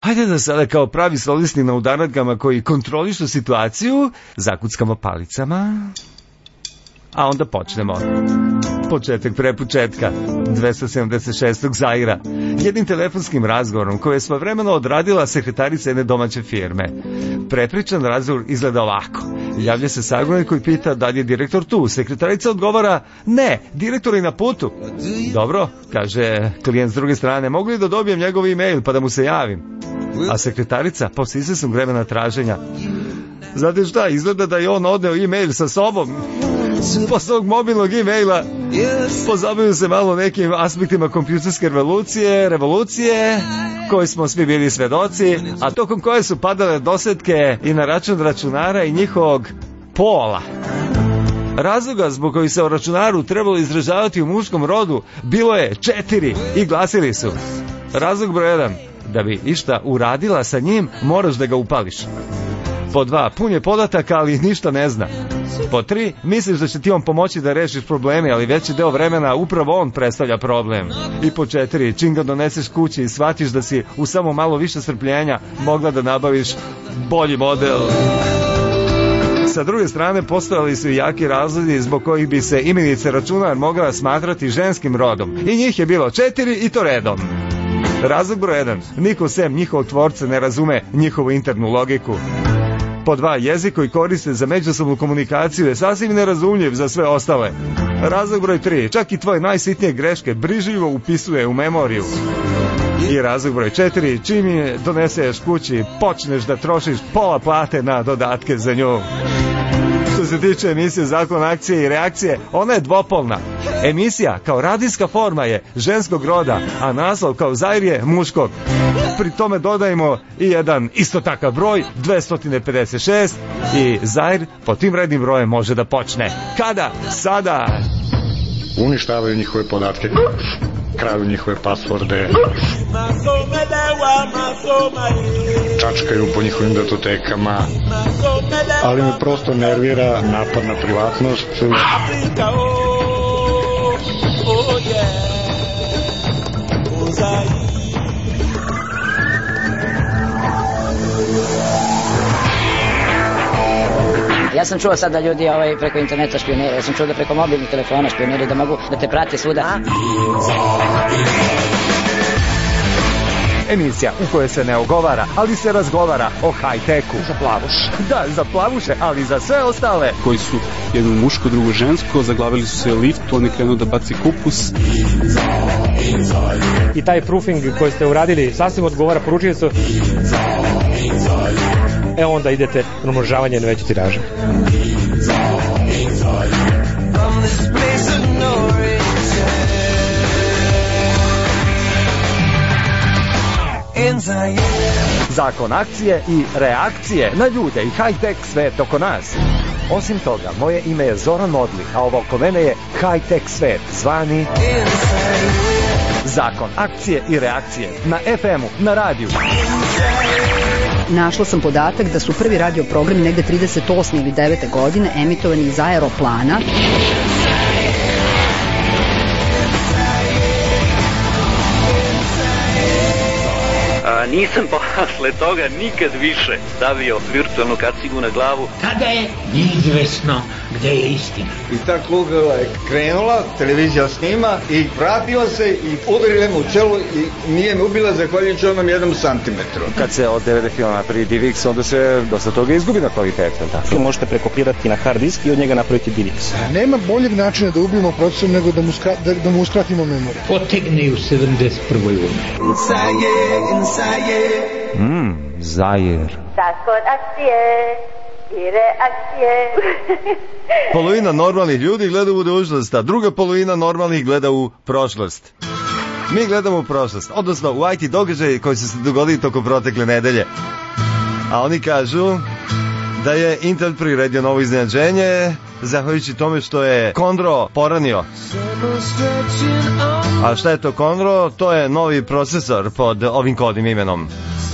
Hajde da sada kao pravi solisti na udaratkama koji kontrolišu situaciju zakuckamo palicama, a onda počnemo. Početak prepočetka 276. Zaira, jednim telefonskim razgovorom koje je svojevremeno odradila sekretarica jedne domaće firme. Prepričan razgovor izgleda ovako. Javlja se sagovornik koji pita da li je direktor tu. Sekretarica odgovara: ne, direktor je na putu. Dobro, kaže klijent s druge strane, mogu li da dobijem njegov e-mail pa da mu se javim? A sekretarica posle izvesnog vremena traženja: znate šta, izgleda da je on odneo e-mail sa sobom. Posle ovog mobilnog e-maila pozabavio se malo nekim aspektima kompjuterske revolucije koje smo svi bili svedoci, a tokom koje su padale dosetke i na račun računara i njihovog pola. Razloga zbog kojih se o računaru trebalo izražavati u muškom rodu bilo je 4 i glasili su: razlog broj 1, da bi išta uradila sa njim moraš da ga upališ. Po 2, pun je podataka ali ništa ne zna. Po 3, misliš da će ti on pomoći da rešiš probleme, ali veći deo vremena upravo on predstavlja problem. I po 4, čim ga doneseš kući i shvatiš da si u samo malo više strpljenja mogla da nabaviš bolji model. Sa druge strane, postojali su i jaki razlozi zbog kojih bi se imenica računar mogla smatrati ženskim rodom. I njih je bilo 4 i to redom. Razlog broj 1, niko sem njihovog tvorca ne razume njihovu internu logiku. Po 2, jezik koji koriste za međusobnu komunikaciju je sasvim nerazumljiv za sve ostale. Razlog broj 3, čak i tvoje najsitnije greške brižljivo upisuje u memoriju. I razlog broj 4, čim je doneseš kući, počneš da trošiš pola plate na dodatke za nju. Što se tiče emisije Zakon akcije i reakcije, ona je dvopolna. Emisija kao radijska forma je ženskog roda, a naslov kao Zair je muškog. Pri tome dodajemo i jedan isto takav broj, 256, i Zair po tim rednim brojem može da počne. Kada? Sada! Uništavaju njihove podatke, kraju njihove pasvorde, čačkaju po njihovim datotekama, ali me prosto nervira napad na privatnost. Ja sam čuo sad da ljudi preko interneta špioniraju, ja sam čuo da preko mobilnih telefona špioniraju, da mogu da te prate svuda. Emisija u kojoj se ne ogovara, ali se razgovara o high-techu. Za plavuš. Da, za plavuše, ali za sve ostale. Koji su jedno muško, drugo žensko, zaglavili su se lift, on je krenuo da baci kupus. I taj proofing koji ste uradili sasvim odgovara poručiocu. Onda idete na umnožavanje na veće tiraže. Zakon akcije i reakcije na ljude i high-tech svet oko nas. Osim toga, moje ime je Zoran Modli, a ovo oko mene je high-tech svet, zvani Zakon akcije i reakcije na FM-u, na radiju. Našla sam podatak da su prvi radio programi negde 38. ili 9. godine emitovani iz aeroplana. Nisam posle toga nikad više stavio virtualnu kacigu na glavu. Tada je neizvesno gde je istina. I ta kugla je krenula, televizija snima i vratila se i udarila me u čelo i nije me ubila zahvaljujući onom 1 santimetru. Kad se od DVD filma napravi DivX, onda se dosta toga izgubi na kvalitetu. Film možete prekopirati na hard disk i od njega napraviti DivX. Nema boljeg načina da ubijemo procesor nego da mu uskratimo memoriju. Potegni u 71. Zair. Zakon akcije i reakcije. Polovina normalnih ljudi gleda u budućnost, a druga polovina normalnih gleda u prošlost. Mi gledamo u prošlost, odnosno u IT događaje koji su se dogodili tokom protekle nedelje. A oni kažu da je Intel priredio novo iznenađenje, zahvaljujući tome što je Condro poranio. A šta je to Condro? To je novi procesor pod ovim kodnim imenom.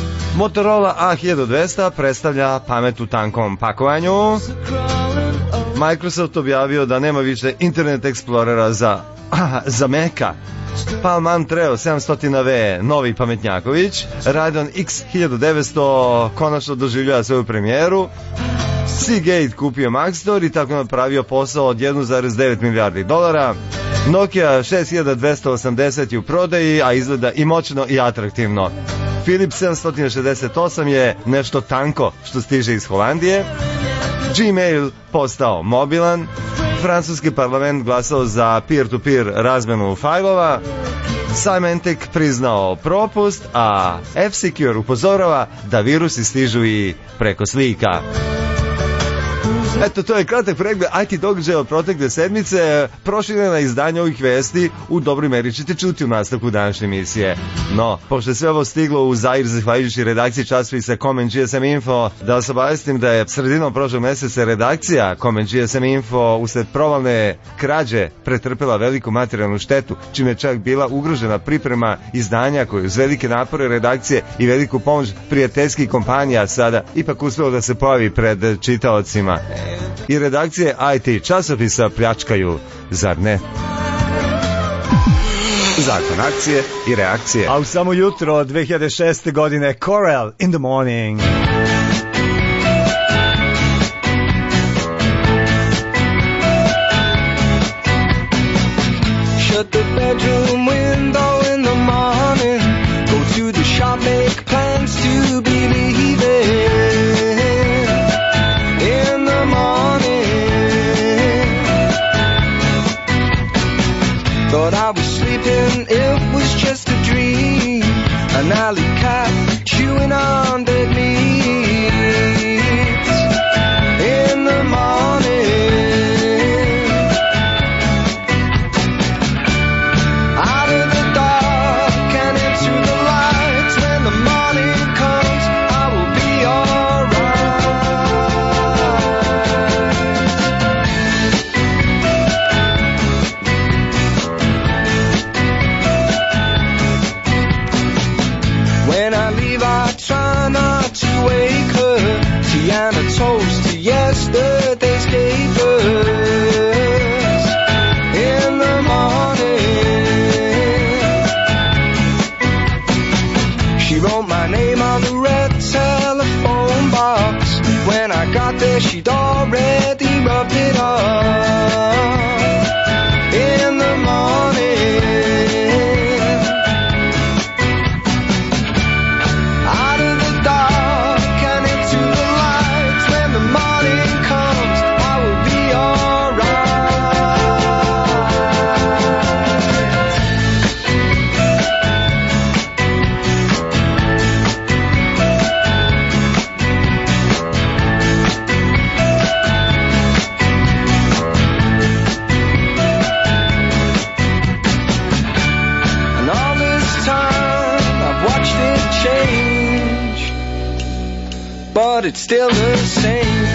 Motorola A1200 predstavlja pamet u tankom pakovanju Microsoft objavio da nema više Internet Explorera za Maca. Palm Treo 700V, novi pametnjaković. Radeon X 1900 konačno doživljava svoju premijeru. Seagate kupio Maxtor i tako napravio posao od 1,9 milijardi dolara. Nokia 6280 je u prodaji, a izgleda i moćno i atraktivno. Philips 768 je nešto tanko što stiže iz Holandije. Gmail postao mobilan. Francuski parlament glasao za peer-to-peer razmenu fajlova. Symantec priznao propust, a F-Secure upozorava da virusi stižu i preko slika. Eto, to je kratak pregled IT događaja od protekle sedmice. Proširena izdanja ovih vesti u dobroj meri ćete čuti u nastavku današnje emisije. No, pošto je sve ovo stiglo u Zair zahvaljujući redakciji časopisa Comment GSM Info, da vas obavestim da je sredinom prošlog meseca redakcija Comment GSM Info usled provalne krađe pretrpela veliku materijalnu štetu, čime je čak bila ugrožena priprema izdanja koje uz velike napore redakcije i veliku pomoć prijateljskih kompanija sada ipak uspelo da se pojavi pred čitaocima. I redakcije IT časopisa pljačkaju, zar ne? Zakon akcije i reakcije. A u samo jutro 2006. godine Coral in the Morning. Shut the bedroom window in the morning. Go to the shop, make plans to believe it. Thought I was sleeping, it was just a dream. An alley cat chewing on dead meat. In the morning, out of the dark and into the light. When the morning comes, I will be alright. When I leave, I try not to wake her. Tiana toast to yesterday's papers. In the morning, she wrote my name on the red telephone box. When I got there, she'd already rubbed it off. In the morning, but it's still the same.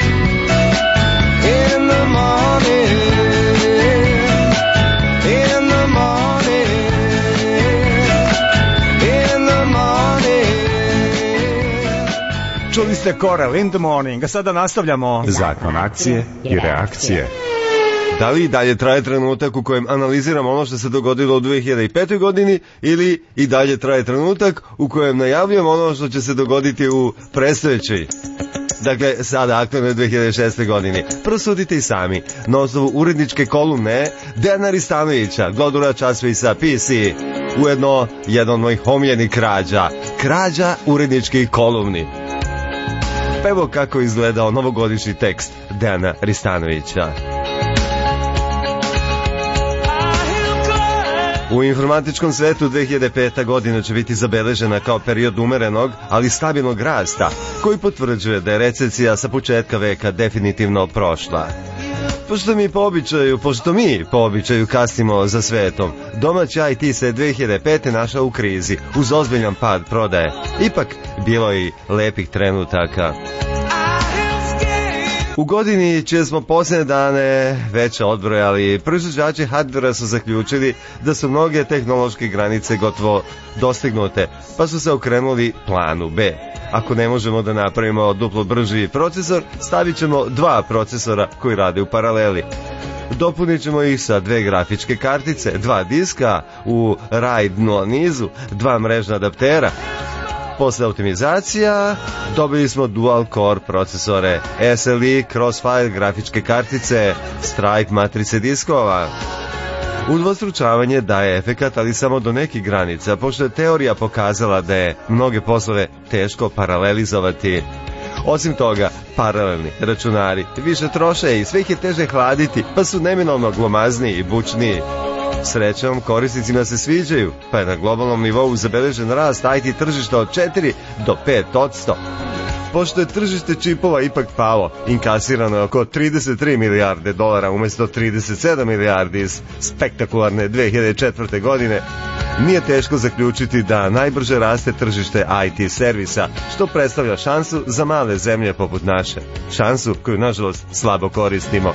In the morning, in the morning, in the morning. Čuli ste Coral in the Morning, a sada nastavljamo Zakon akcije i reakcije. Da li dalje traje trenutak u kojem analiziramo ono što se dogodilo u 2005. godini ili i dalje traje trenutak u kojem najavljujemo ono što će se dogoditi u predstojećoj, dakle sada aktualnoj 2006. godini? Prosudite i sami na osnovu uredničke kolumne Dejana Ristanovića, glodura časopisa PC, ujedno jedan od mojih omiljenih krađa uredničkih kolumni. Pa evo kako izgledao novogodišnji tekst Dejana Ristanovića. U informatičkom svetu 2005. godina će biti zabeležena kao period umerenog, ali stabilnog rasta, koji potvrđuje da je recesija sa početka veka definitivno prošla. Pošto mi po običaju kasnimo za svetom, domaći IT se 2005. našao u krizi, uz ozbiljan pad prodaje. Ipak bilo i lepih trenutaka. U godini čije smo posljednje dane već odbrojali, proizvođači hardvera su zaključili da su mnoge tehnološke granice gotovo dostignute, pa su se okrenuli planu B. Ako ne možemo da napravimo duplo brži procesor, stavit ćemo dva procesora koji rade u paraleli. Dopunit ćemo ih sa dve grafičke kartice, dva diska u RAID 0 nizu, dva mrežna adaptera. Posle optimizacija dobili smo dual core procesore, SLI, Crossfire grafičke kartice, Stripe matrice diskova. Udvostručavanje daje efekat, ali samo do nekih granica, pošto je teorija pokazala da je mnoge poslove teško paralelizovati. Osim toga, paralelni računari više troše i sve ih je teže hladiti, pa su neminovno glomazniji i bučniji. Srećom, korisnicima se sviđaju, pa je na globalnom nivou zabeležen rast IT tržišta od 4 do 5%. Pošto je tržište čipova ipak palo, inkasirano je oko 33 milijarde dolara umjesto 37 milijardi iz spektakularne 2004. godine, nije teško zaključiti da najbrže raste tržište IT servisa, što predstavlja šansu za male zemlje poput naše. Šansu koju, nažalost, slabo koristimo.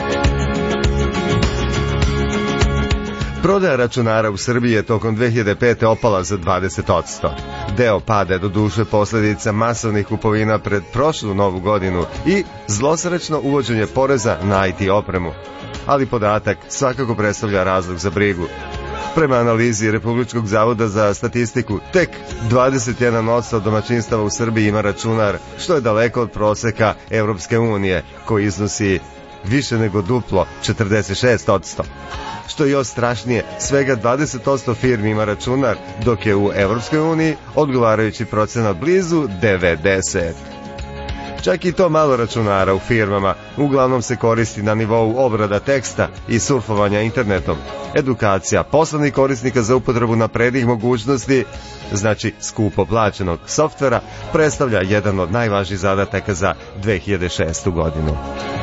Prodaja računara u Srbiji je tokom 2005. opala za 20%. Deo pada je do duše posljedica masovnih kupovina pred prošlu novu godinu i zlosrećno uvođenje poreza na IT opremu. Ali podatak svakako predstavlja razlog za brigu. Prema analizi Republičkog zavoda za statistiku, tek 21% domaćinstava u Srbiji ima računar, što je daleko od proseka Evropske unije, koji iznosi više nego duplo 46%. Što je još strašnije, svega 20% firmi ima računar, dok je u Evropskoj uniji odgovarajući procenat blizu 90%. Čak i to malo računara u firmama uglavnom se koristi na nivou obrada teksta i surfovanja internetom. Edukacija poslovnih korisnika za upotrebu naprednih mogućnosti, znači skupo plaćenog softvera, predstavlja jedan od najvažnijih zadataka za 2006. godinu.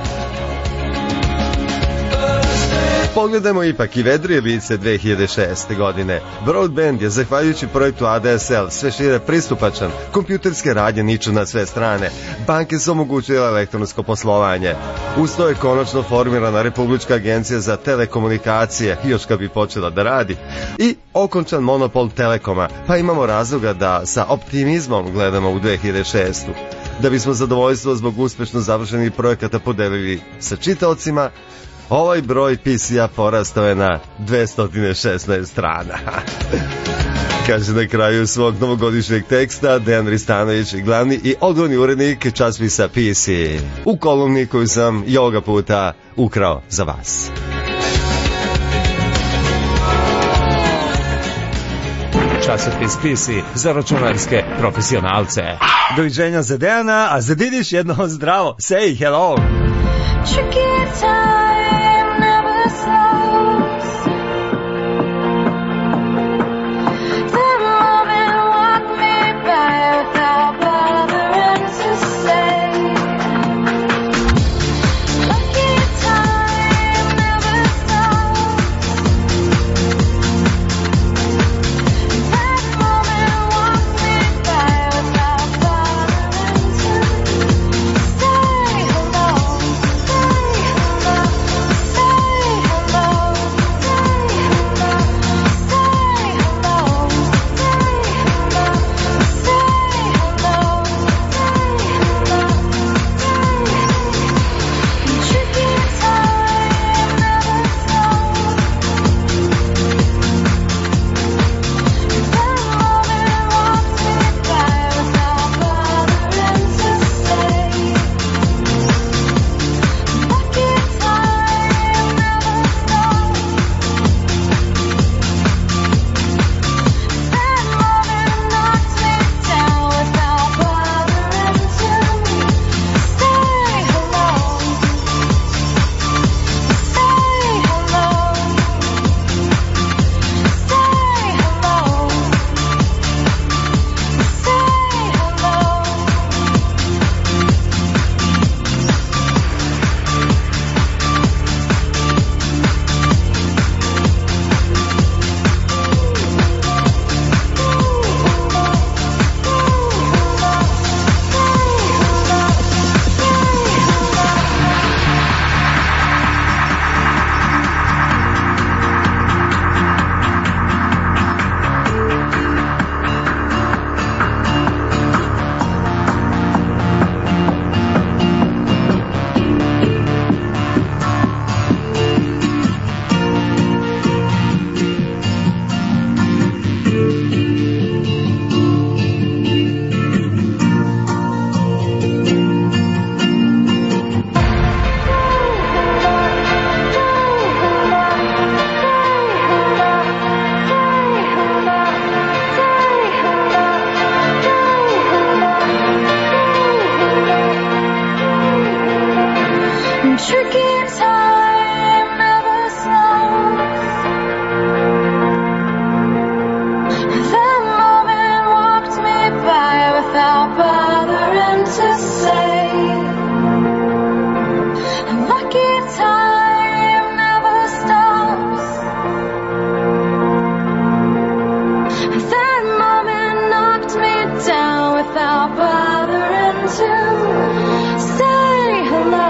Pogledajmo ipak i vedrije lice 2006. godine. Broadband je, zahvaljujući projektu ADSL, sve šire pristupačan, kompjuterske radnje niču na sve strane, banke su omogućile elektronsko poslovanje. Uz to je konačno formirana Republička agencija za telekomunikacije, još kad bi počela da radi, i okončan monopol Telekoma, pa imamo razloga da sa optimizmom gledamo u 2006. Da bismo zadovoljstvo zbog uspešno završenih projekata podelili sa čitaocima, ovaj broj PC-a porastao je na 216 strana. Kaže na kraju svog novogodišnjeg teksta Dejan Ristanović, glavni i odgovorni urednik časopisa PC, u kolumni koju sam i ovoga puta ukrao za vas. Časopis PC za računarske profesionalce. Doviđenja za Dejana, a za Didiš jedno zdravo. Say hello. without bothering to say. And lucky time never stops. That moment knocked me down without bothering to say hello.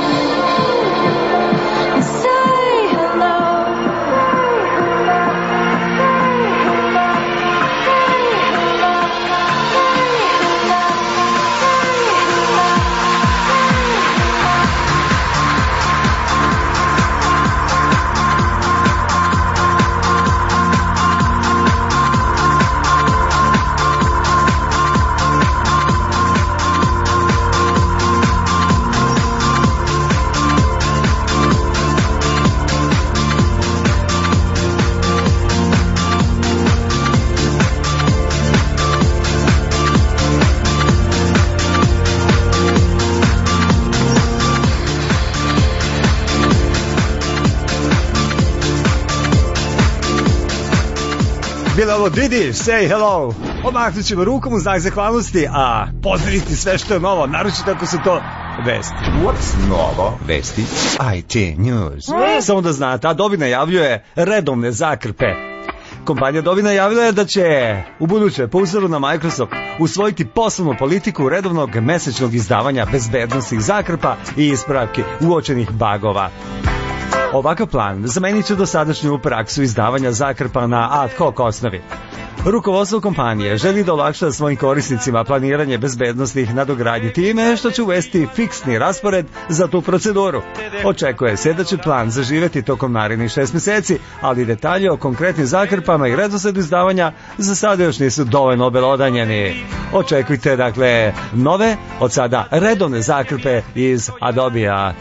Bilo ovo Didi, say hello. Omahnut ćemo rukom u znak zahvalnosti, a pozdraviti sve što je novo, naročito ako su to vesti. What's novo? Vesti IT News. Samo da znate, Adobe najavljuje redovne zakrpe. Kompanija Adobe najavila je da će u buduće, po uzoru na Microsoft, usvojiti poslovnu politiku redovnog mesečnog izdavanja bezbednosnih zakrpa i ispravki uočenih bagova. Ovakav plan zamenit će dosadašnju praksu izdavanja zakrpa na ad hoc osnovi. Rukovodstvo kompanije želi da olakša svojim korisnicima planiranje bezbednosnih nadogradnji time što će uvesti fiksni raspored za tu proceduru. Očekuje se da će plan zaživeti tokom narednih 6 meseci, ali detalje o konkretnim zakrpama i redosledu izdavanja za sada još nisu dovoljno obelodanjeni. Očekujte dakle nove, od sada redovne zakrpe iz Adobe-a.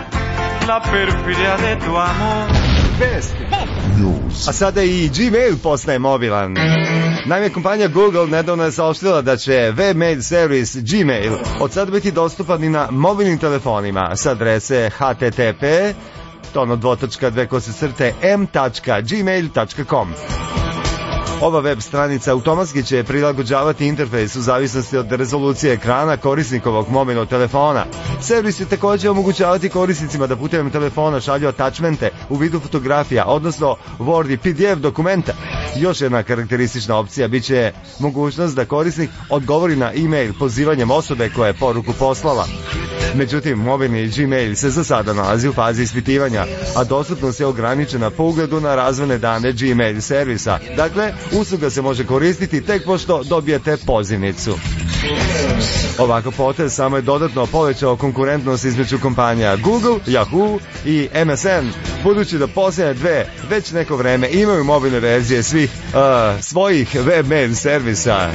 La perfidia de tu amor. Vesti. A sada i Gmail postaje mobilan. Naime, kompanija Google nedavno je saopštila da će webmail servis Gmail od sada biti dostupan i na mobilnim telefonima sa adrese http://m.gmail.com. Ova web stranica automatski će prilagođavati interfejs u zavisnosti od rezolucije ekrana korisnikovog mobilnog telefona. Servis će također omogućavati korisnicima da putem telefona šalju attachmente u vidu fotografija, odnosno Word i PDF dokumenta. Još jedna karakteristična opcija biće mogućnost da korisnik odgovori na e-mail pozivanjem osobe koja je poruku poslala. Međutim, mobilni Gmail se za sada nalazi u fazi ispitivanja, a dostupnost je ograničena po ugledu na razvojne dane Gmail servisa. Dakle, usluga se može koristiti tek pošto dobijete pozivnicu. Ovako potez samo je dodatno povećao konkurentnost između kompanija Google, Yahoo i MSN, budući da posljednje dve već neko vreme imaju mobilne verzije svih svojih webmail servisa.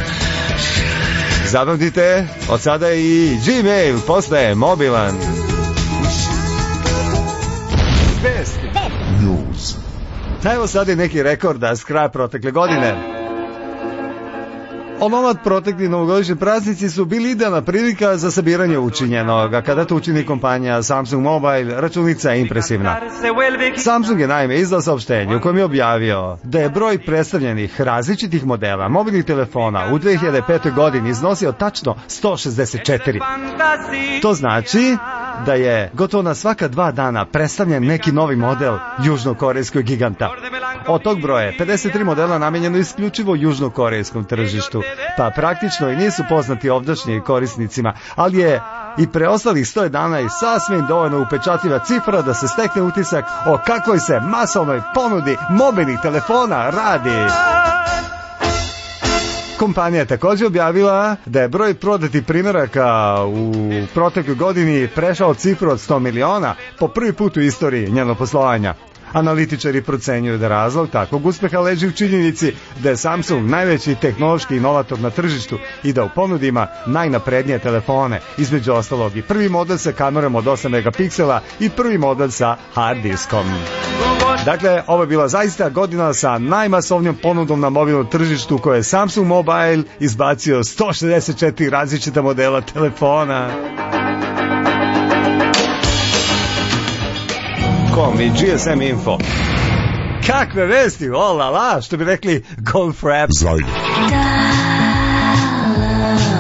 Zapamtite, od sada i Gmail postaje mobilan. Vesti. News. Evo sad je neki rekord da s kraja protekle godine. Onomad protekli novogodišnji praznici su bili idealna prilika za sabiranje učinjenoga. Kada to učini kompanija Samsung Mobile, računica je impresivna. Samsung je naime izdao saopštenje u kojem je objavio da je broj predstavljenih različitih modela mobilnih telefona u 2005. godini iznosio tačno 164. To znači da je gotovo na svaka 2 dana predstavljen neki novi model južnokorejskog giganta. Od tog broja 53 modela namenjeno isključivo južnokorejskom tržištu, pa praktično i nisu poznati ovdašnjim korisnicima, ali je i preostalih 100 dana i sasvim dovoljno upečatljiva cifra da se stekne utisak o kakvoj se masovnoj ponudi mobilnih telefona radi. Kompanija je također objavila da je broj prodatih primjeraka u protekloj godini prešao cifru od 100 miliona po prvi put u istoriji njenog poslovanja. Analitičari procenjuju da razlog takvog uspeha leži u činjenici da je Samsung najveći tehnološki inovator na tržištu i da u ponudi ima najnaprednije telefone, između ostalog i prvi model sa kamerom od 8 megapiksela i prvi model sa hard diskom. Dakle, ovo je bila zaista godina sa najmasovnijom ponudom na mobilnom tržištu koje je Samsung Mobile izbacio 164 različita modela telefona. I GSM Info. Kakve vesti, o la la, što bi rekli Gold Fraps. Zajde.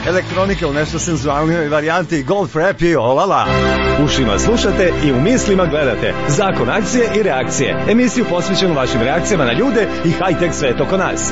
Elektronika u nešto senzualnijoj varijanti, Gold Frap i olala. Ušima slušate i u mislima gledate Zakon akcije i reakcije. Emisiju posvećenu vašim reakcijama na ljude i high-tech svet oko nas.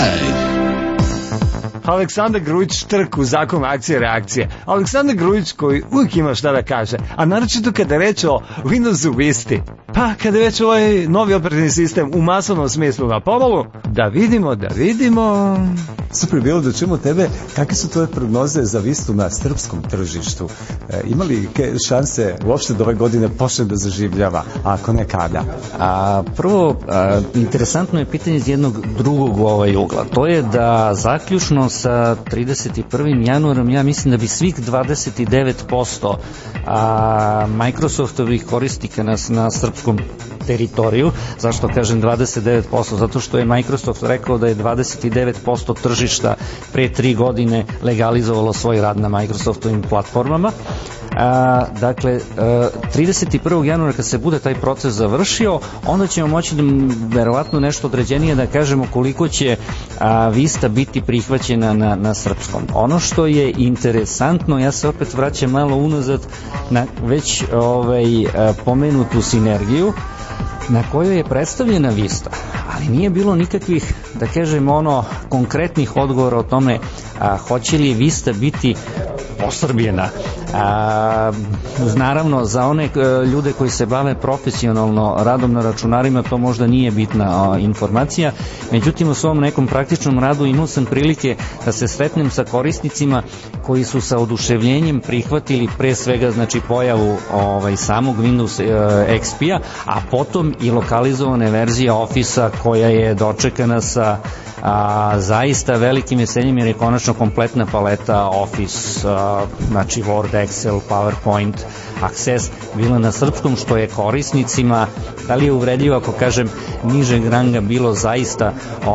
Aleksandar Grujić Štrk u Zakonu akcije i reakcije. Aleksandar Grujić koji uvijek ima šta da kaže, a naročito kada je reč o Windowsu Vista. Pa kada je već ovaj novi operativni sistem u masovnom smislu na pomolu, da vidimo... Super bilo da čujemo tebe, kakve su tvoje prognoze za Vistu na srpskom tržištu? Ima li šanse uopšte da ove godine počne da zaživljava, a ako ne kada? Prvo, interesantno je pitanje iz jednog drugog ugla. To je da zaključno sa 31. januarom, ja mislim da bi svih 29% Microsoftovih korisnika na srpskom teritoriju. Zašto kažem 29%? Zato što je Microsoft rekao da je 29% tržišta pre 3 godine legalizovalo svoj rad na Microsoftovim platformama. Dakle, 31. januara kad se bude taj proces završio, onda ćemo moći da verovatno nešto određenije da kažemo koliko će Vista biti prihvaćena na srpskom. Ono što je interesantno, ja se opet vraćam malo unazad na već pomenutu sinergiju na kojoj je predstavljena Vista, ali nije bilo nikakvih, da kažem, konkretnih odgovora o tome hoće li Vista biti posrbljena. Naravno, za one ljude koji se bave profesionalno radom na računarima to možda nije bitna informacija, međutim u svom nekom praktičnom radu imao sam prilike da se sretnem sa korisnicima koji su sa oduševljenjem prihvatili pre svega pojavu samog Windows XP-a, a potom i lokalizovane verzije Office-a koja je dočekana sa zaista velikim veseljem jer je konačno kompletna paleta Office, Word, Excel, PowerPoint, Access bila na srpskom, što je korisnicima, da li je uvredljivo ako kažem nižeg ranga, bilo zaista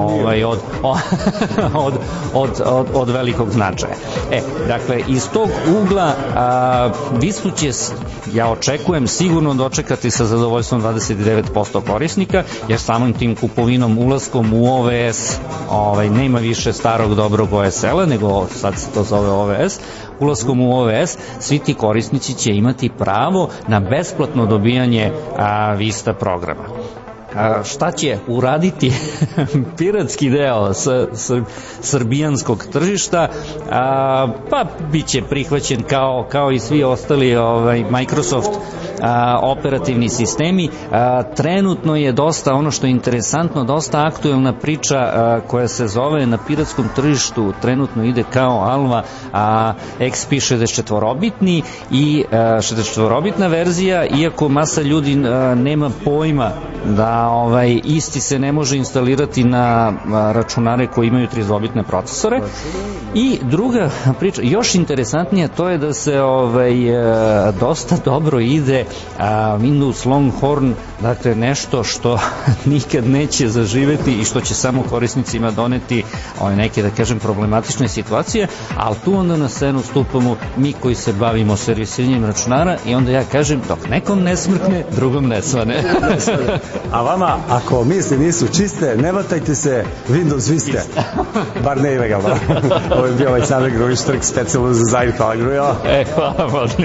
od velikog značaja. Dakle, iz tog ugla Vistu će, ja očekujem, sigurno dočekati sa zadovoljstvom 29% korisnika, jer samim tim kupovinom, ulaskom u OVS, nema više starog dobrog OSL-a, nego sad se to zove OVS, ulaskom u OVS, svi ti korisnici će imati pravo na besplatno dobijanje Vista programa. Šta će uraditi piratski deo srbijanskog tržišta? Pa bit će prihvaćen kao i svi ostali Microsoft operativni sistemi. Trenutno je dosta, ono što je interesantno, dosta aktuelna priča koja se zove na piratskom tržištu, trenutno ide kao alva XP 64-bitni i 64-bitna verzija, iako masa ljudi nema pojma da isti se ne može instalirati na računare koji imaju 32-bitne procesore. I druga priča, još interesantnija, to je da se dosta dobro ide Windows Longhorn, dakle nešto što nikad neće zaživeti i što će samo korisnicima doneti neke, da kažem, problematične situacije, ali tu onda na scenu stupamo mi koji se bavimo servisiranjem računara i onda ja kažem, dok nekom ne smrkne, drugom ne svane. A vama, ako misli nisu čiste, ne vatajte se Windows Vista. Bar ne ilegalno. Ovo je bio Aleksandar Grujić Štrk, specijalno za Zajd. Hvala, Grujo. Hvala, Božni.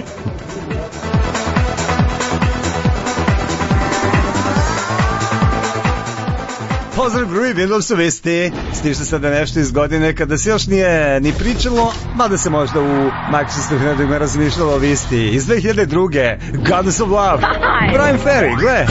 Pozdrav Gruji, Windows Vista. Stiže sada nešto iz godine kada se još nije ni pričalo, mada se možda u Microsoftu ne razmišljalo o Visti. Iz 2002. Goddess of Love. Brian Ferry, gle.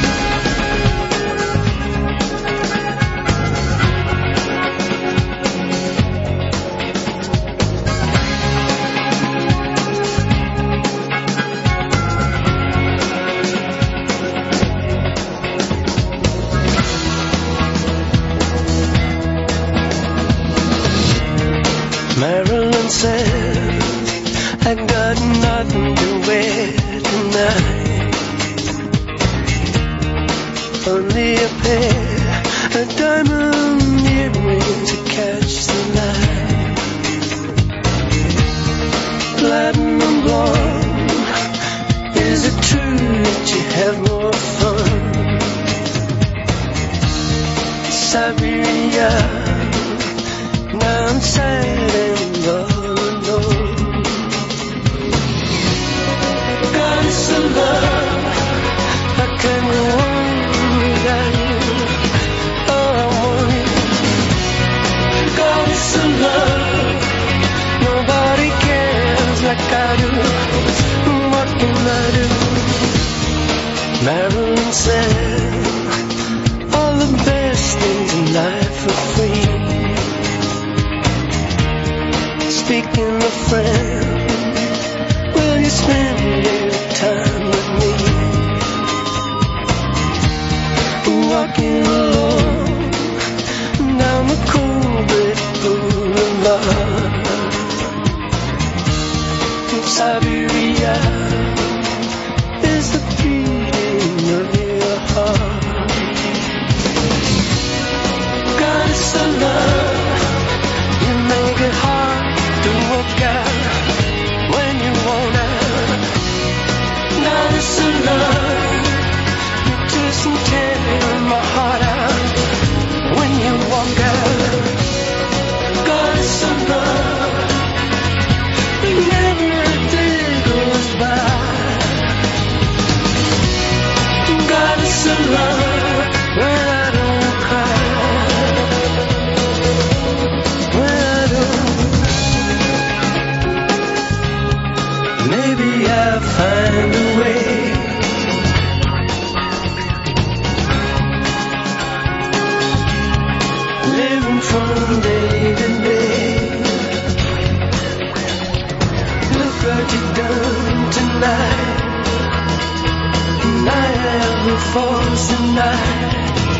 Marilyn said, I got nothing to wear tonight. Only a pair of diamond earrings to catch the light. Platinum blonde, is it true that you have more fun? Siberia, now I'm sad and all alone. I do? What can I do? Marilyn said, all the best things in life are free. Speaking of friends, will you spend your time with me? Walking alone down the cool brick boulevard of Siberia is the beating of your heart. Goddess of love, you make it hard to walk out when you wanna. Goddess of love, you twist and tear my heart out when you walk out. Goddess of love, never a day goes by. Goddess of love, when I don't cry, when I don't, maybe I'll find a way. Living from day to day. Look what you've done tonight. And I have the force tonight.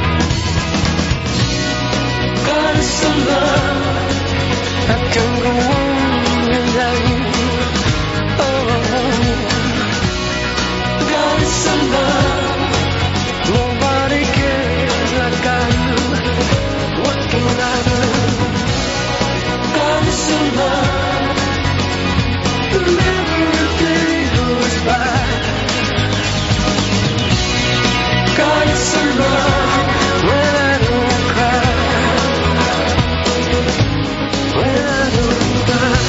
Goddess of love, I can't go on without you. Oh, goddess of love, nobody cares like I do. What can I do? Goddess of love, never a day goes by. Goddess of love, when I don't cry, when I don't cry.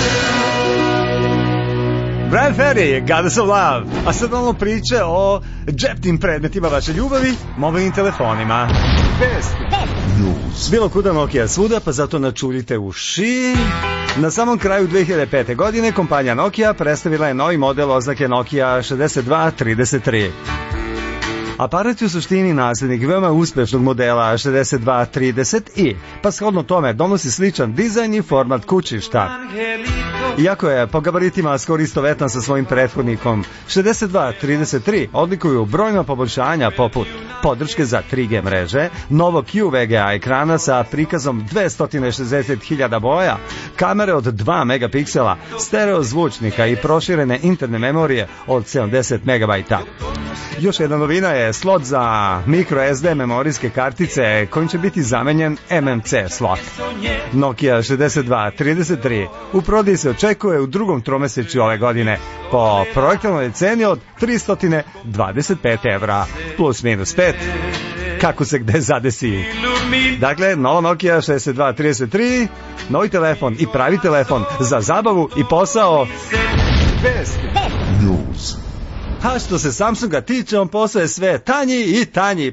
Brian Ferry, Goddess of Love. A sad ono priče o džepnim predmetima vaše ljubavi, mobilnim telefonima. Best news. Bilo kuda Nokia svuda, pa zato načuljite uši. Na samom kraju 2005. godine kompanija Nokia predstavila je novi model oznake Nokia 6233. Aparat je u suštini nasljednik veoma uspešnog modela 6230i, pa shodno tome donosi sličan dizajn i format kućišta. Iako je po gabaritima skoro istovetan sa svojim prethodnikom, 6233 odlikuju brojna poboljšanja poput podrške za 3G mreže, novog QVGA ekrana sa prikazom 260.000 boja, kamere od 2 megapiksela, stereo zvučnika i proširene interne memorije od 70 MB. Još jedna novina je slot za microSD memorijske kartice kojim će biti zamenjen MMC slot. Nokia 6233 u prodaji se očekuje u drugom tromesečju ove godine po projektovnoj ceni od 325 evra plus minus 5 kako se gde zadesi. Dakle, nova Nokia 6233, novi telefon i pravi telefon za zabavu i posao. Best news. A što se Samsunga tiče, on postaje sve tanji i tanji.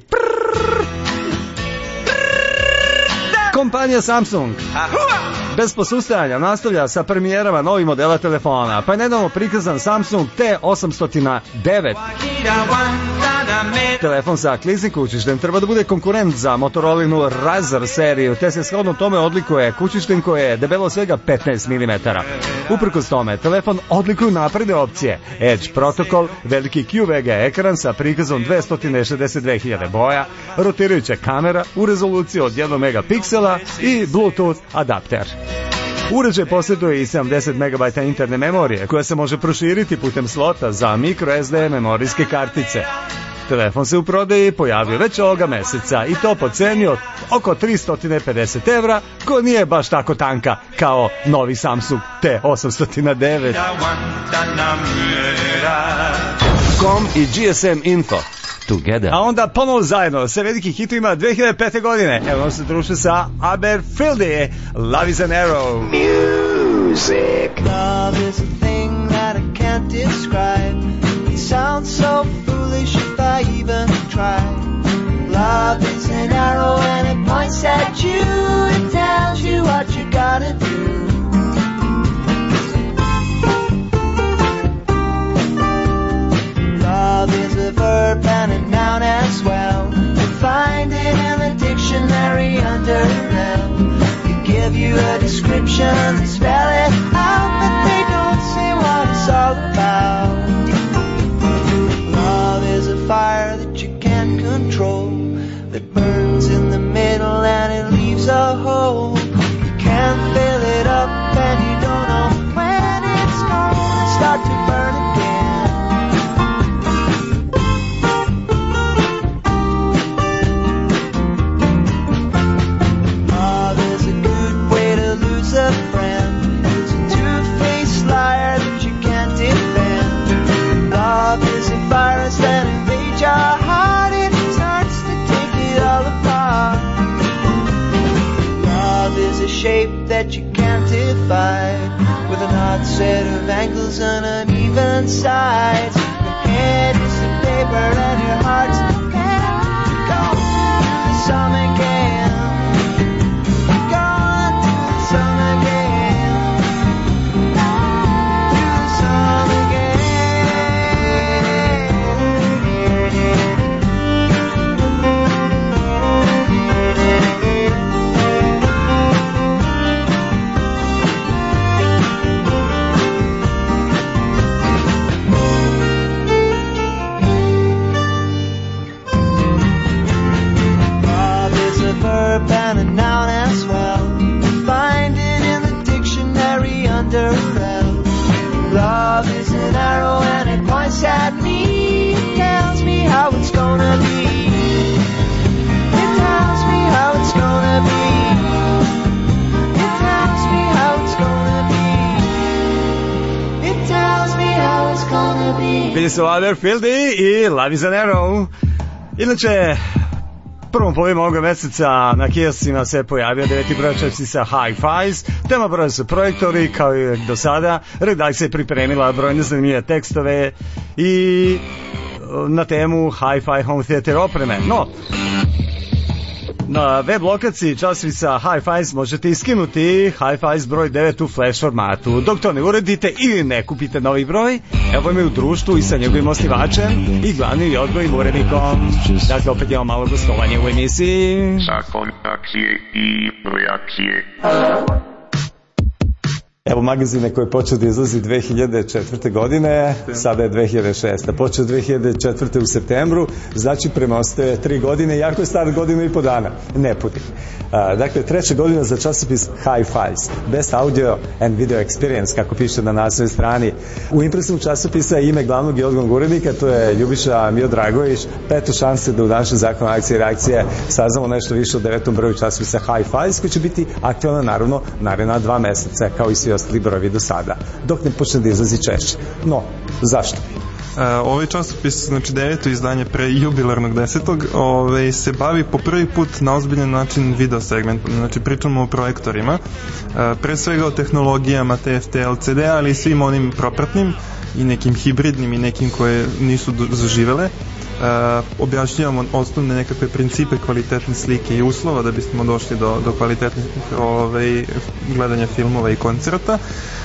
Kompanija Samsung bez posustajanja nastavlja sa premijerama novih modela telefona, pa je nedavno prikazan Samsung T809. Telefon sa kliznim kućištem treba da bude konkurent za Motorolinu Razr seriju, te se shodno tome odlikuje kućištem koje je debelo svega 15 mm. Uprkos tome, telefon odlikuju napredne opcije, Edge protokol, veliki QVGA ekran sa prikazom 262.000 boja, rotirajuća kamera u rezoluciji od 1 megapiksela i Bluetooth adapter. Uređaj posjeduje i 70 MB interne memorije koja se može proširiti putem slota za microSD memorijske kartice. Telefon se u prodaji pojavio već ovoga meseca i to po ceni od oko 350 evra, koja nije baš tako tanka kao novi Samsung T809. Com i GSM Info Together. A onda ponovo zajedno sa velikim hitovima 2005. godine. Evo se druže sa Aberfeldy, Love is an Arrow. Music. Love is a thing that I can't describe. It sounds so foolish if I even try. Love is an arrow and it points at you. It tells you what you gotta do. broad set of ankles and uneven sides. Your head is the paper and your heart's the pen. Go to the sun again. Gone to the sun again. To the sun again. And a noun as well. Find it in the dictionary under L. Love is an arrow and it points at me. It tells me how it's gonna be. It tells me how it's gonna be. It tells me how it's gonna be. It tells me how it's gonna be. Bili su Otherfieldi i Love is an Arrow. Inače, prvom polovinom ovoga meseca na kioscima se pojavio 9. broj časopisa Hi-Fi's. Tema broja su projektori, kao i do sada. Redakcija je pripremila brojne zanimljive tekstove i na temu Hi-Fi home theater opreme. No, na web lokaciji časopisa Hi-Fi's možete iskinuti Hi-Fi's broj 9 u flash formatu. Dok to ne uredite ili ne kupite novi broj, evo me u društvu i sa njegovim osnivačem i glavnim i odgovornim urednikom. Dakle, opet imamo malo gostovanje u emisiji. Zakon akcije i reakcije. Evo magazine koji je počeo da izlazi 2004. godine, sada je 2006. Počeo 2004. u septembru, znači premostaje 3 godine, jako je star godinu i po dana, ne puti. Dakle, 3. godina za časopis Hi-Fi's, Best Audio and Video Experience, kako piše na naslovnoj strani. U impresivnom časopisa ime glavnog i odgovornog urednika, to je Ljubiša Miodragović. Peto šanse da u današnjem zakonu akcije i reakcije saznamo nešto više o 9. broju časopisa Hi-Fi's, koji će biti aktualna naravno naredna 2 meseca, kao i svi ostali brojevi do sada, dok ne počne da izlazi češće. No, zašto? Ovaj časopis, znači 9. izdanje pre jubilarnog 10. Se bavi po prvi put na ozbiljan način video segmentom, znači pričamo o projektorima, pre svega o tehnologijama TFT, LCD, ali i svim onim propratnim i nekim hibridnim i nekim koje nisu zaživele. Objašnjavamo osnovne nekakve principe kvalitetne slike i uslova da bismo došli do kvalitetnih gledanja filmova i koncerta.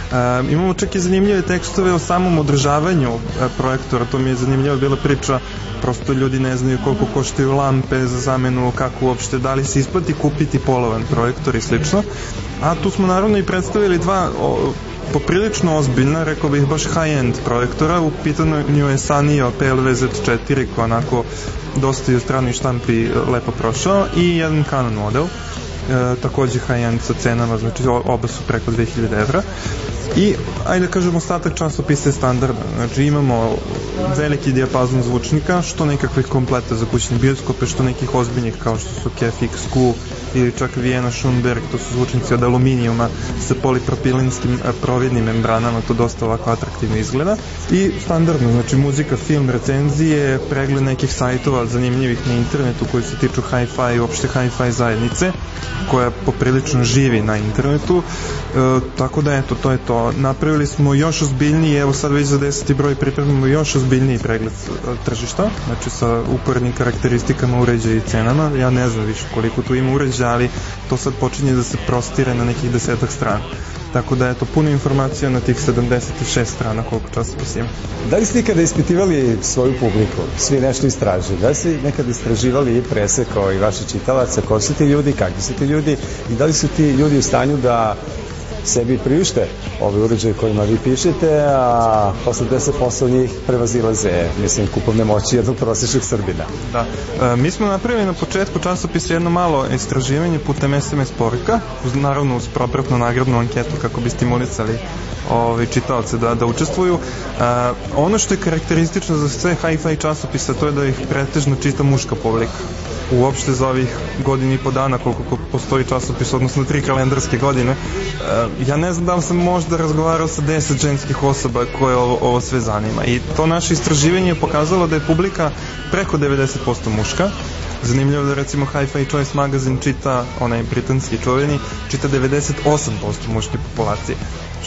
Imamo čak i zanimljive tekstove o samom održavanju projektora, to mi je zanimljiva bila priča, prosto ljudi ne znaju koliko koštaju lampe za zamenu, kako uopšte, da li se isplati kupiti polovan projektor i slično. A tu smo naravno i predstavili dva poprilično ozbiljna, rekao bih baš high-end projektora. U pitanju je Sanio PLV Z4 koji onako dosta i u stranoj štampi lepo prošao i jedan Canon model, takođe high-end sa cenama, znači oba su preko 2000 evra. I, ajde da kažemo, ostatak časopisa je standardan. Znači imamo veliki dijapazon zvučnika, što nekakvih kompleta za kućne bioskope, što nekih ozbiljnih kao što su KFX Q ili čak Vienna Schönberg, to su zvučnici od aluminijuma sa polipropilinskim providnim membranama, to dosta ovako atraktivno izgleda. I standardno, znači muzika, film, recenzije, pregled nekih sajtova zanimljivih na internetu koji se tiču hi-fi i uopšte hi-fi zajednice, koja poprilično živi na internetu, tako da eto, to je to. Napravili smo još ozbiljniji, evo sad već za 10. broj pripremimo još ozbiljniji pregled tržišta, znači sa uporednim karakteristikama uređaja i cenama. Ja ne znam više koliko tu ima uređaja, ali to sad počinje da se prostire na nekih 10 strana. Tako da eto, puno informacija na tih 76 strana koliko časopis ima. Da li ste nekada ispitivali svoju publiku? Svi nešto istražili. Da li ste nekada istraživali i presekao i vaše čitalaca? Ko su ti ljudi, kakvi su ti ljudi i da li su ti ljudi u stanju da sebi priušte ove uređaje kojima vi pišete, a 80% njih prevazilaze, mislim, kupovne moći jednog prosječnog Srbina. Da. Mi smo napravili na početku časopisa jedno malo istraživanje putem SMS poruka, naravno uz propratnu nagradnu anketu kako bi stimulisali čitaoce da učestvuju. Ono što je karakteristično za sve hi-fi časopisa, to je da ih pretežno čita muška publika. Uopšte za ovih godinu i po dana koliko postoji časopis, odnosno 3 kalendarske godine, ja ne znam da li sam možda razgovarao sa 10 ženskih osoba koje ovo sve zanima. I to naše istraživanje je pokazalo da je publika preko 90% muška. Zanimljivo da recimo Hi-Fi Choice magazin čita, onaj britanski čuveni, čita 98% muške populacije.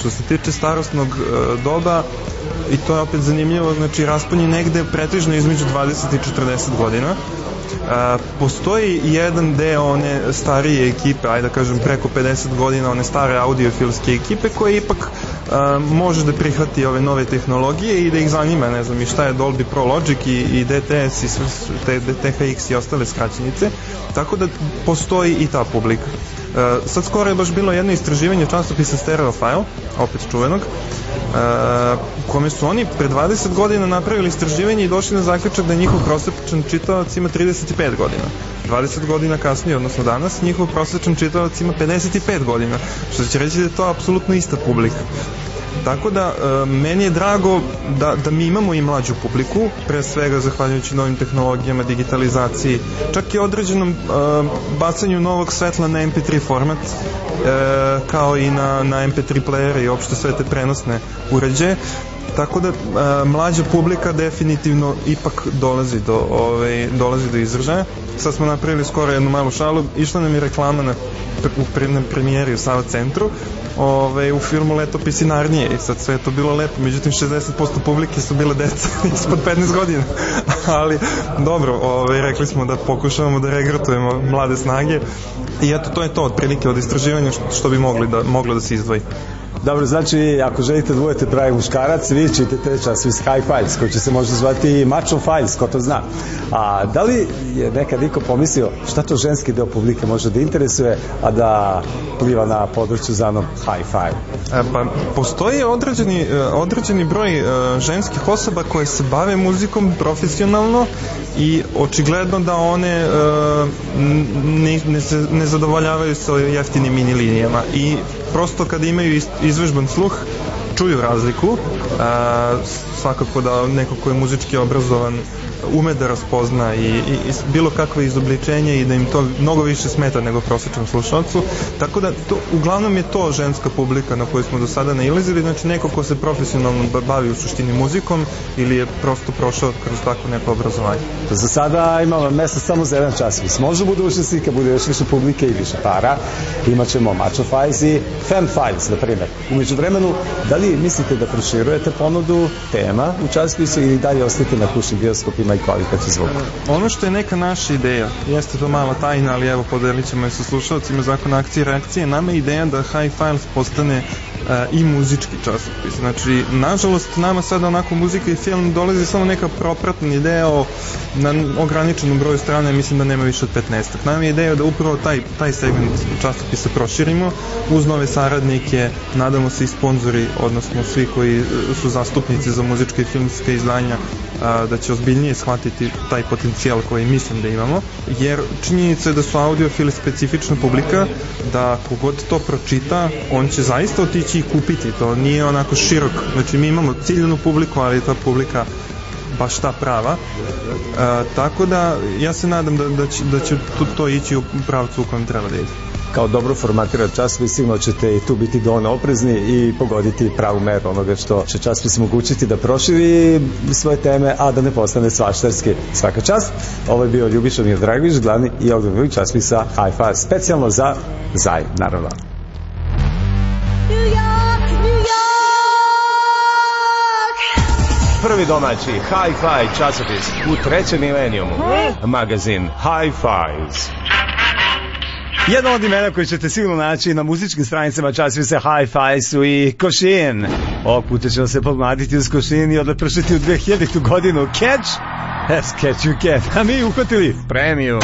Što se tiče starosnog doba, i to je opet zanimljivo, znači raspon je negde pretežno između 20 i 40 godina. Postoji jedan deo one starije ekipe, ajde da kažem preko 50 godina, one stare audiofilske ekipe koje ipak može da prihvati ove nove tehnologije i da ih zanima, ne znam, i šta je Dolby Pro Logic i DTS i sve te THX i ostale skraćenice, tako da postoji i ta publika. Sad skoro je baš bilo jedno istraživanje časopisa Stereofile, opet čuvenog, kome su oni pre 20 godina napravili istraživanje i došli na zaključak da njihov prosječan čitalac ima 35 godina. 20 godina kasnije, odnosno danas, njihov prosječan čitalac ima 55 godina, što će reći da je to apsolutno ista publika. Tako da, meni je drago da mi imamo i mlađu publiku, pre svega zahvaljujući novim tehnologijama, digitalizaciji, čak i određenom bacanju novog svetla na MP3 format, kao i na MP3 playere i opšte sve te prenosne uređaje. Tako da mlađa publika definitivno ipak dolazi do izražaja. Sad smo napravili skoro jednu malu šalu, išla nam je reklama na premijeri u Sava centru u filmu Letopisi Narnije i sad sve je to bilo lepo, međutim 60% publike su bile deca ispod 15 godina, ali dobro, rekli smo da pokušavamo da regrutujemo mlade snage i eto, to je to otprilike od istraživanja što bi moglo da se izdvoji. Dobro, znači, ako želite da budete pravi muškarac, vi čitate časopis High Files, koji će se možda zvati Macho Files, ko to zna. A da li je nekad niko pomislio šta to ženski deo publike može da interesuje, a da pliva na području zvanom High Five? Pa, postoji određeni broj ženskih osoba koje se bave muzikom profesionalno i očigledno da one ne zadovoljavaju sa jeftinim mini linijama i prosto kada imaju izvežban sluh čuju razliku, svakako da neko ko je muzički obrazovan ume da raspozna i bilo kakve izobličenje i da im to mnogo više smeta nego prosječnom slušalcu, tako da uglavnom je to ženska publika na koju smo do sada nailazili, znači neko ko se profesionalno bavi u suštini muzikom ili je prosto prošao kroz tako neko obrazovanje. Za sada imamo mesta samo za jedan časopis. Može budućnosti kad bude još više publike i više para, imat ćemo Macho Files i Femme Files, na primjer. Umeđu vremenu, da li mislite da proširujete ponudu tema u časopisu ili dalje ostajete na kućnim bioskopima i kvalitetni zvuk? Ono što je neka naša ideja, jeste to mala tajna, ali evo podelit ćemo je sa slušalcima Zakon akcije i reakcije, nama je ideja da High Files postane i muzički časopis. Znači, nažalost, nama sada onako muzika i film dolazi samo neka propratni deo na ograničenom broju strane, mislim da nema više od 15. Nama je ideja da upravo taj segment časopisa proširimo uz nove saradnike, nadamo se i sponzori, odnosno svi koji su zastupnici za muzičke i filmske izdanja, da će ozbiljnije shvatiti taj potencijal koji mislim da imamo, jer činjenica je da su audiofili specifična publika, da kogod to pročita, on će zaista otići i kupiti, to nije onako širok, znači mi imamo ciljenu publiku, ali ta publika baš ta prava, tako da ja se nadam da će to ići u pravcu u kojem treba da ide. Kao dobro formatiran časopis, sigurno ćete i tu biti dovoljno oprezni i pogoditi pravu meru onoga što će časopis omogućiti da proširi svoje teme, a da ne postane svaštarski. Svaka čast. Ovo je bio Ljubiša Miodragović, glavni i oglednik časopisa High Five, specijalno za Zaj, naravno. Prvi domaći Hi-Fi časopis u trećem milenijumu. Magazin Hi-Fives. Jedno od imena koje ćete sigurno naći na muzičkim stranicama časopisa Hi-Fi su i Košin. Ovog puta ćemo se pomladiti uz Košin i odlepršiti u 2000. godinu. Catch? Yes, catch you can. A mi uhvatili premiju.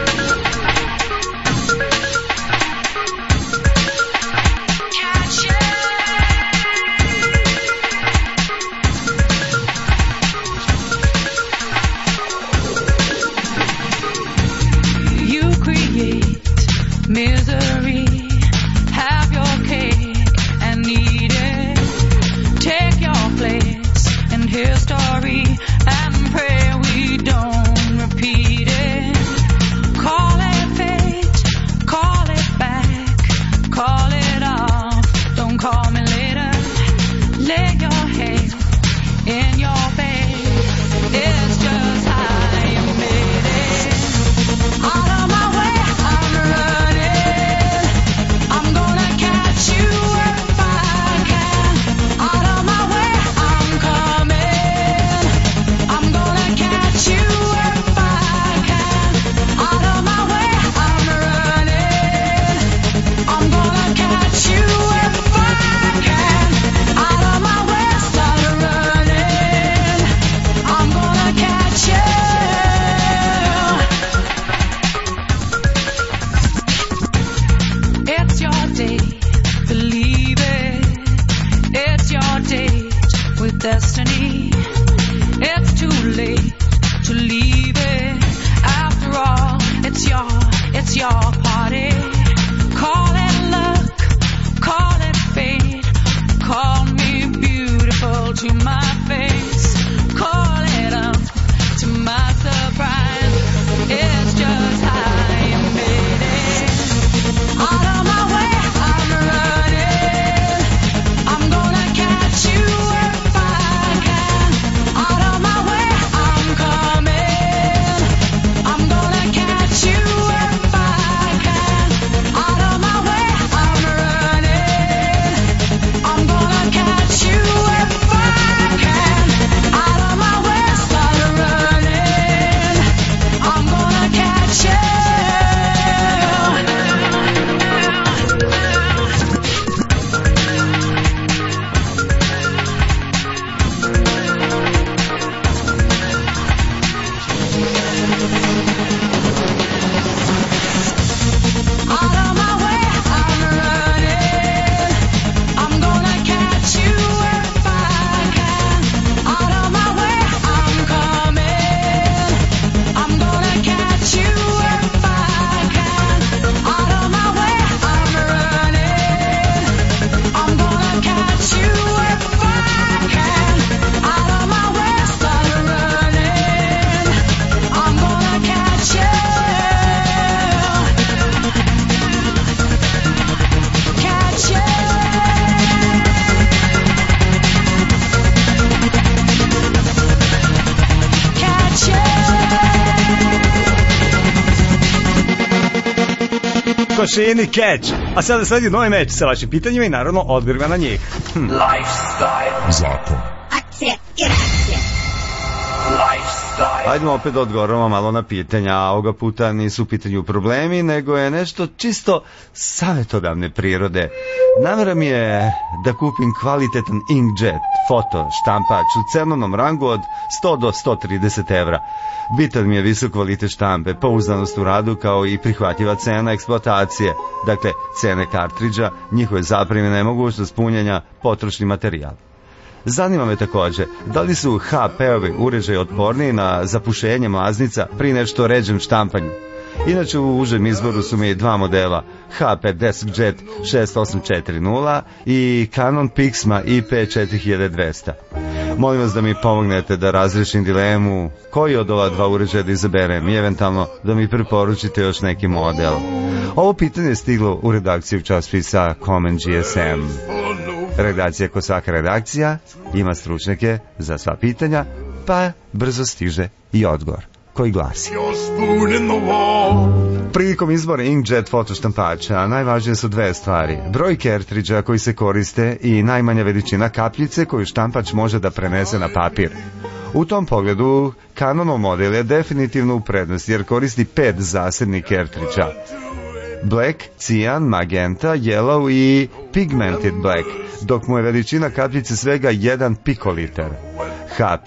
Misery, have your cake and eat it. Take your place in history and pray we don't repeat it. Call it fate, call it back, call it off. Don't call me later. Lay your head in your bed. It's just how you made it. Out of my way, I'm running. I'm gonna catch you if I can. destiny. It's too late to leave it. After all, it's your party. Call it luck, call it fate. Call me beautiful to my face. Call it up to my surprise. It's just how you made it. Out of my way, I'm running. I'm gonna catch you if I can. Out of my way, I'm coming. I'm gonna catch you if I can. Out of my way, I'm running. I'm gonna catch you if I can. Out of my way, start running. I'm gonna catch you. Out of my way, I'm running. I'm gonna catch you if I can. Out of my way, I'm coming. I'm gonna catch you if I can. Out of my way, I'm running. I'm gonna catch you if I can. Out of my way, start running. I'm gonna catch you. Catch you. Catch you. Košini catch. A sada sledi novi meč sa vašim pitanjima i naravno odgovorima na njih. Zakon. Akcije i reakcije. Hajdemo opet da odgovorimo malo na pitanja, a ovoga puta nisu u pitanju problemi, nego je nešto čisto savjetodavne prirode. Namera mi je da kupim kvalitetan inkjet, foto, štampač u cenovnom rangu od 100 do 130 evra. Bitan mi je visok kvalitet štampe, pouzdanost u radu kao i prihvatljiva cena eksploatacije. Dakle, cene kartridža, njihove zapremine i mogućnost punjenja, potrošni materijal. Zanima me takođe, da li su HP-ovi uređaji otporniji na zapušenje mlaznica pri nešto ređem štampanju. Inače u užem izboru su mi dva modela, HP DeskJet 6840 i Canon Pixma IP4200. Molim vas da mi pomognete da razrešim dilemu koji od ova dva uređaja da izaberem i eventualno da mi preporučite još neki model. Ovo pitanje je stiglo u redakciju časopisa Common GSM. Redakcija ko svaka redakcija ima stručnjake za sva pitanja, pa brzo stiže i odgovor koji glasi: prilikom izbora inkjet fotoštampača najvažnije su dve stvari: broj kartridža koji se koriste i najmanja veličina kapljice koju štampač može da prenese na papir. U tom pogledu Canonov model je definitivno u prednosti jer koristi 5 zasebnih kartridža: Black, Cyan, Magenta, Yellow i Pigmented Black, dok mu je veličina kapljice svega 1 pikoliter. HP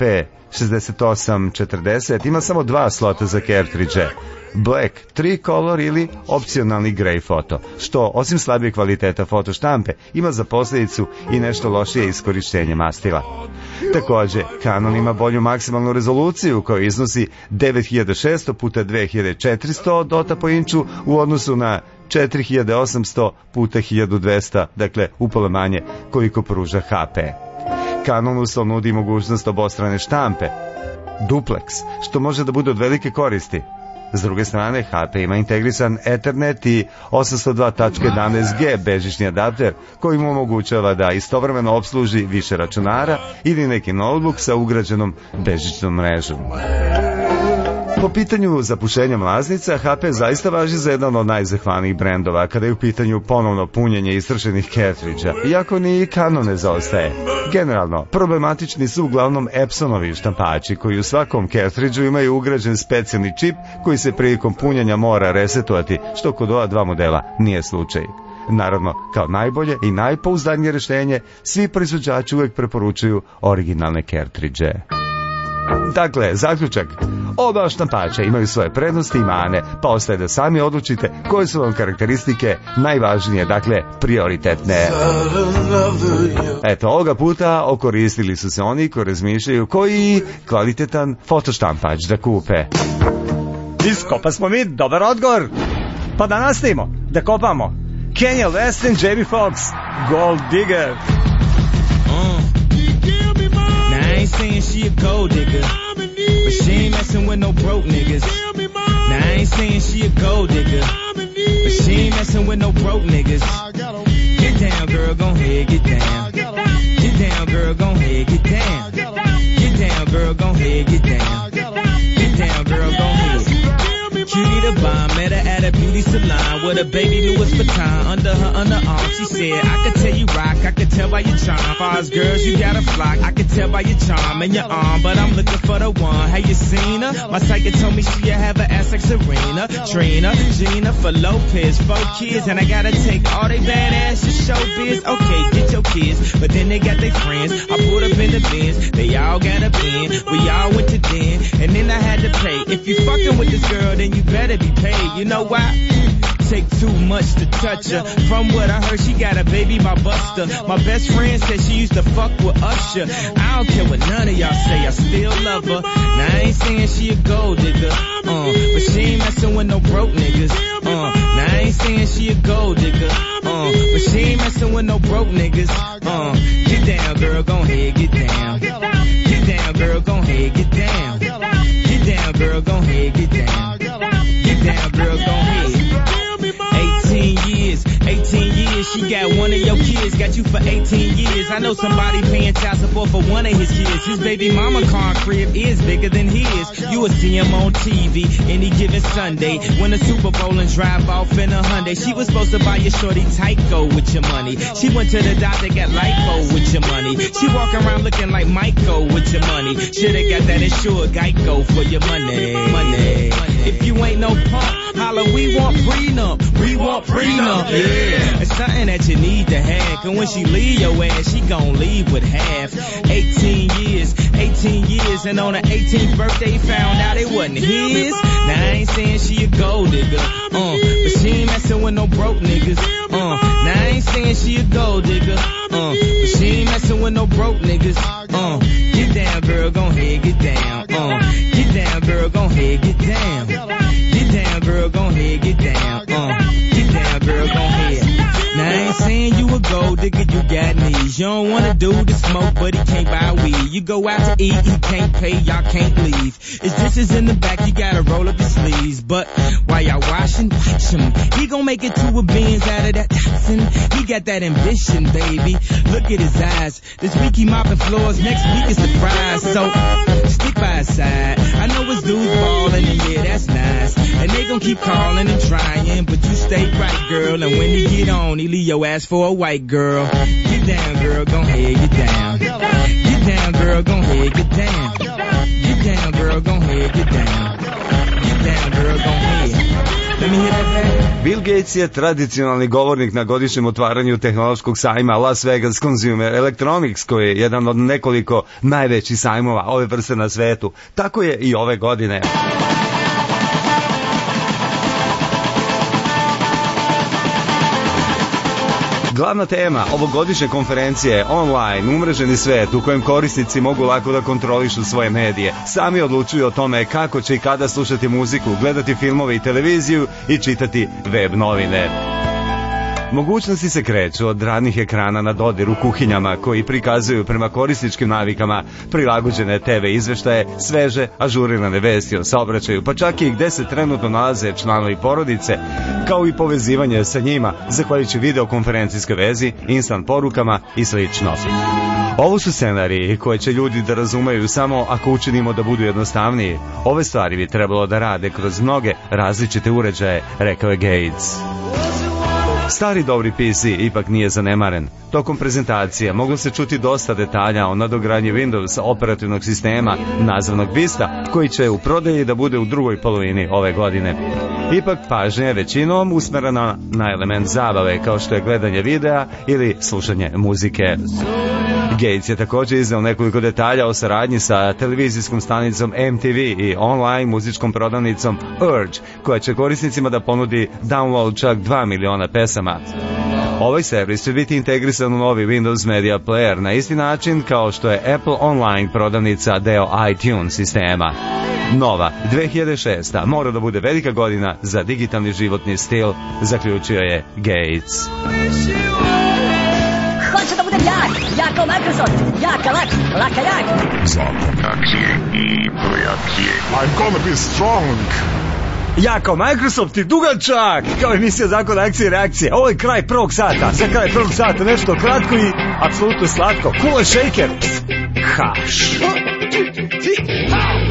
6840 ima samo 2 slota za kartridže, Black, Tricolor ili opcionalni Grey foto, što osim slabije kvaliteta fotoštampe ima za posljedicu i nešto lošije iskorištenje mastila. Takođe, Canon ima bolju maksimalnu rezoluciju koja iznosi 9600 x 2400 dota po inču u odnosu na 4800 x 1200, dakle upola manje koliko pruža HP. Canon uslov nudi mogućnost obostrane štampe, duplex, što može da bude od velike koristi. S druge strane, HP ima integrisan Ethernet i 802.11g bežični adapter koji mu omogućava da istovremeno opsluži više računara ili neki notebook sa ugrađenom bežičnom mrežom. Po pitanju zapušenja mlaznica, HP zaista važi za jedan od najzahvalnijih brendova kada je u pitanju ponovno punjenje istrošenih kartridža, iako ni Canon ne zaostaje. Generalno, problematični su uglavnom Epsonovi štampači koji u svakom kartridžu imaju ugrađen specijalni čip koji se prilikom punjenja mora resetovati, što kod ova dva modela nije slučaj. Naravno, kao najbolje i najpouzdanije rešenje, svi proizvođači uvek preporučuju originalne kartridže. Dakle, zaključak. Oba štampača imaju svoje prednosti i mane, pa ostaje da sami odlučite koje su vam karakteristike najvažnije, dakle prioritetne. Eto, ovoga puta okoristili su se oni koji razmišljaju koji kvalitetan fotoštampač da kupe. Iskopa smo mi, dobar odgovor. Pa da nastavimo, da kopamo. Kanye West and Jamie Foxx, Gold Digger. Now I ain't saying she a gold digger, but she ain't messing with no broke niggas. Now I ain't saying she a gold digger, but she ain't messing with no broke niggas. Get down, girl, gon' ahead, get down. Get down, girl, gon' ahead, get down. Get down, girl, gon' ahead, get down. Get down, girl, gon' ahead. Cutie the bomb, met her at a beauty salon with a baby Louis Vuitton under her underarm. She said, I could tell you rock, I could tell by your charm. Far as girls, you got a flock, I could tell by your charm and your arm. But I'm looking for the one, have you seen her? My psychic told me she'll have an ass like Serena, Trina, Gina, for Lopez, 4 kids. And I gotta take all they badass to show biz. Okay, get your kids, but then they got their friends. I pulled up in the Benz, they all got a bin. We all went to den, and then I had to pay. If you fucking with this girl, then you better be paid. You know why? Take too much to touch her. From what I heard, she got a baby by Buster. My best friend said she used to fuck with Usher. I don't care what none of y'all say, I still love her. Now I ain't saying she a gold digger, but she ain't messing with no broke niggas. Now I ain't saying she a gold digger, but she ain't messing with no broke niggas. Get down, girl, gon' ahead, get down. Get down, girl, gon' ahead, get down. Get down, girl, gon' ahead, get down. Get down, girl, gon' ahead. 18 years, she got one of your kids, got you for 18 years. I know somebody paying child support for one of his kids. His baby mama car crib is bigger than his. You will see him on TV any given Sunday. Win a Super Bowl and drive off in a Hyundai. She was supposed to buy your shorty Tyco with your money. She went to the doctor, got lipo with your money. She walk around looking like Michael with your money. Shoulda got that insured Geico for your money. Money. If you ain't no punk, holla, we want prenup. We want prenup. Yeah, it's something that you need to have. Cause when she leave your ass, she gon' leave with half. 18 years, and on her 18th birthday, found out it wasn't his. Now I ain't saying she a gold digger, but she ain't messing with no broke niggas. Now I ain't saying she a gold digger, but she ain't messing with no broke niggas. Get down, girl, gon' ahead, get down. Get down, girl, gon' ahead, get down. Get down, girl, gon' ahead, get down. Get down, girl, gon' ahead. Now I ain't saying you a gold digger, you got knees. You don't want a dude to smoke, but he can't buy weed. You go out to eat, he can't pay, y'all can't leave. His dishes in the back, you gotta roll up your sleeves. But while y'all washing, watch him. He gon' make it to a Benz out of that Datsun. He got that ambition, baby. Look at his eyes. This week he mopping floors, next week is the fries. So stick by his side. I know his dudes ballin', and yeah, that's nice. And they gon' keep calling and trying, but you stay right, girl. And when he get on, he leave your ass for a white girl. Get down, girl, gon' ahead, get down. Get down, girl, gon' ahead, get down. Get down, girl, gon' ahead, get down. Get down, girl, gon' ahead. Let me hear that back. Bill Gates je tradicionalni govornik na godišnjem otvaranju tehnološkog sajma Las Vegas Consumer Electronics, koji je jedan od nekoliko najvećih sajmova ove vrste na svetu. Tako je i ove godine. Glavna tema ovogodišnje konferencije je online, umreženi svet u kojem korisnici mogu lako da kontrolišu svoje medije. Sami odlučuju o tome kako će i kada slušati muziku, gledati filmove i televiziju i čitati web novine. Mogućnosti se kreću od radnih ekrana na dodir u kuhinjama koji prikazuju prema korisničkim navikama prilagođene TV izveštaje, sveže, ažurirane vesti o saobraćaju, pa čak i gde se trenutno nalaze članovi porodice, kao i povezivanje sa njima, zahvaljujući videokonferencijskoj vezi, instant porukama i slično. Ovo su scenariji koje će ljudi da razumeju samo ako učinimo da budu jednostavniji. Ove stvari bi trebalo da rade kroz mnoge različite uređaje, rekao je Gates. Stari dobri PC ipak nije zanemaren. Tokom prezentacije moglo se čuti dosta detalja o nadogradnji Windows operativnog sistema nazvanog Vista, koji će u prodaji da bude u drugoj polovini ove godine. Ipak pažnja je većinom usmerena na element zabave kao što je gledanje videa ili slušanje muzike. Gates je također izneo nekoliko detalja o saradnji sa televizijskom stanicom MTV i online muzičkom prodavnicom Urge, koja će korisnicima da ponudi download čak 2 miliona pesama. Ovaj servis će biti integrisan u novi Windows Media Player na isti način kao što je Apple Online prodavnica deo iTunes sistema. Nova 2006. mora da bude velika godina za digitalni životni stil, zaključio je Gates. Hoće da budem jak kao Microsoft, jaka, laka, jak. Zakon akcije i reakcije. I'm gonna be strong. Ja kao Microsoft i dugačak, kao emisija Zakon akcije i reakcije. Ovo je kraj prvog sata, za kraj prvog sata nešto kratko i apsolutno slatko. Cool shaker. Haš.